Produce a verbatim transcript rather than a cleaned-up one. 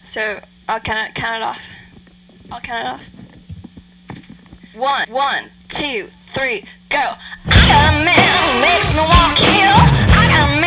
So I'll count it, count it off. I'll count it off. One, one, two, three, go. I got a man who makes me want to kill. I got a man